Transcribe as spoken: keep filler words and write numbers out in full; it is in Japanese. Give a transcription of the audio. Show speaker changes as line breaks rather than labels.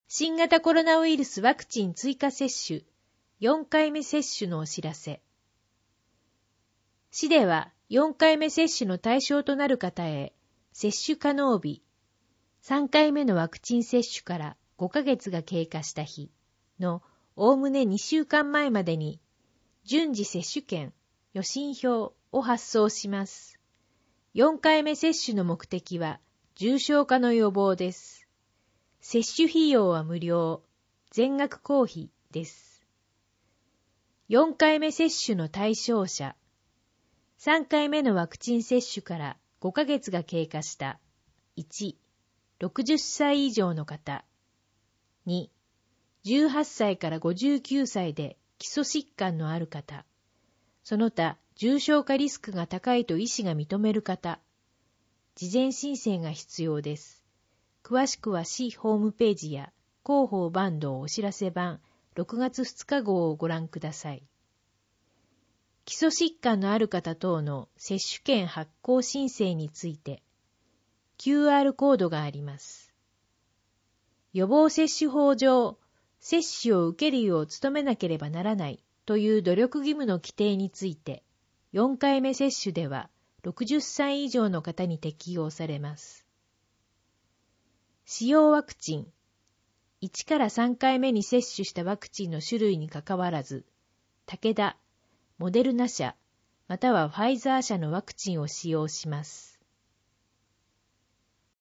新型コロナウイルスワクチン追加接種、よんかいめ接種のお知らせ。市ではよんかいめ接種の対象となる方へ、接種可能日、さんかいめのワクチン接種からごかげつが経過した日のおおむねにしゅうかんまえまでに、順次接種券、予診票を発送します。よんかいめ接種の目的は、重症化の予防です。接種費用は無料、全額公費です。よんかいめ接種の対象者、さんかいめのワクチン接種からごかげつが経過したいち、ろくじゅっさい以上の方、に、じゅうはっさいからごじゅうきゅうさいで基礎疾患のある方、その他重症化リスクが高いと医師が認める方、事前申請が必要です。詳しくは市ホームページや広報坂東お知らせ版ろくがつふつか号をご覧ください。基礎疾患のある方等の接種券発行申請について キューアール コードがあります。予防接種法上、接種を受けるよう努めなければならないという努力義務の規定についてよんかいめ接種ではろくじゅっさい以上の方に適用されます。使用ワクチン、いちからさんかいめに接種したワクチンの種類にかかわらず、武田、モデルナ社、またはファイザー社のワクチンを使用します。